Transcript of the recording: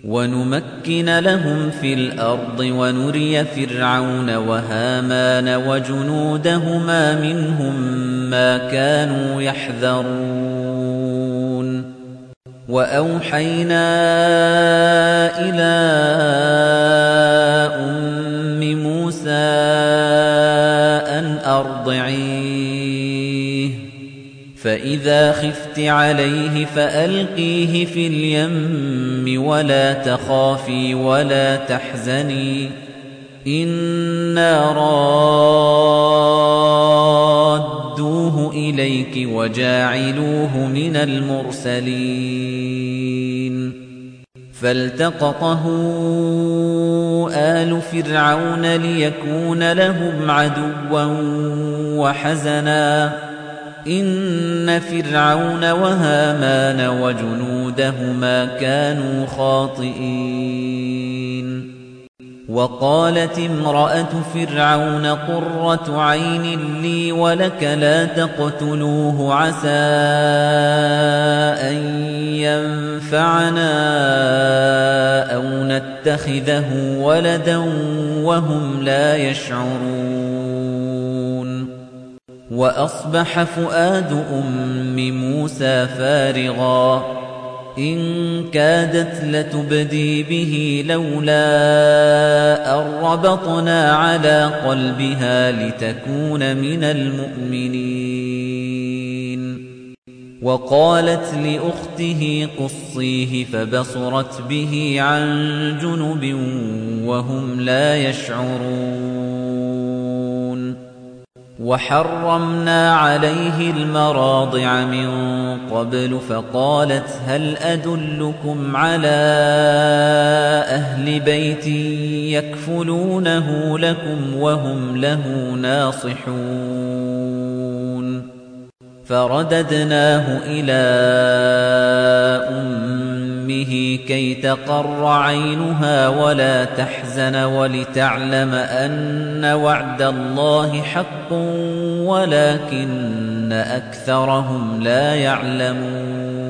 وَنُمَكِّنَ لَهُمْ فِي الْأَرْضِ وَنُرِيَ فِرْعَوْنَ وَهَامَانَ وَجُنُودَهُمَا مِنْهُم مَّا كَانُوا يَحْذَرُونَ وَأَوْحَيْنَا إِلَىٰ أُمِّ مُوسَىٰ أَنْ أَرْضِعِيهِ فَإِذَا خِفْتِ عَلَيْهِ فَأَلْقِيهِ فِي الْيَمِّ وَلَا تَخَافِي وَلَا تَحْزَنِي إِنَّا رَادُّوهُ إِلَيْكِ وَجَاعِلُوهُ مِنَ الْمُرْسَلِينَ فَالْتَقَطَهُ آلُ فِرْعَوْنَ لِيَكُونَ لَهُمْ عَدُوًّا وَحَزَنًا إِنَّ فِرْعَوْنَ وَهَامَانَ وَجُنُودَهُمَا كَانُوا خَاطِئِينَ وَقَالَتِ امْرَأَتُ فِرْعَوْنَ قُرَّةُ عَيْنٍ لِّي وَلَكَ لَا تَقْتُلُوهُ عَسَىٰ أَن يَنفَعَنَا أَوْ نَتَّخِذَهُ وَلَدًا وَهُمْ لَا يَشْعُرُونَ وَأَصْبَحَ فُؤَادُ أُمِّ مُوسَىٰ فَارِغًا إِن كَادَتْ لَتُبْدِي بِهِ لَوْلَا أَن رَّبَطْنَا عَلَىٰ قَلْبِهَا لِتَكُونَ مِنَ الْمُؤْمِنِينَ وَقَالَتْ لِأُخْتِهِ قُصِّيهِ فَبَصُرَتْ بِهِ عَن جُنُبٍ وَهُمْ لَا يَشْعُرُونَ وَحَرَّمْنَا عَلَيْهِ الْمَرَاضِعَ مِن قَبْلُ فَقَالَتْ هَلْ أَدُلُّكُمْ عَلَىٰ أَهْلِ بَيْتٍ يَكْفُلُونَهُ لَكُمْ وَهُمْ لَهُ نَاصِحُونَ فَرَدَدْنَاهُ إِلَىٰ أُمِّهِ كَيْ تَقَرَّ عَيْنُهَا وَلَا تَحْزَنَ وَلِتَعْلَمَ أَنَّ وَعْدَ اللَّهِ حَقٌّ وَلَٰكِنَّ أَكْثَرَهُمْ لَا يَعْلَمُونَ